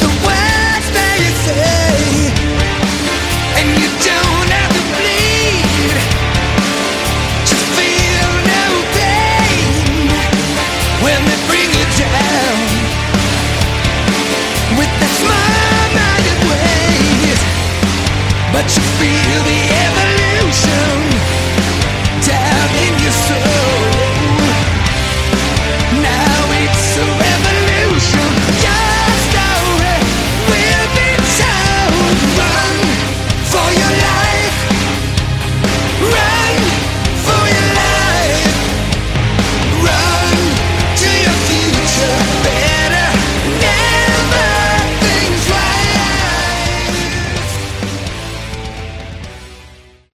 the words they say, and you don't have to bleed. Just feel no pain when they bring you down with the small-minded ways, but you feel the ever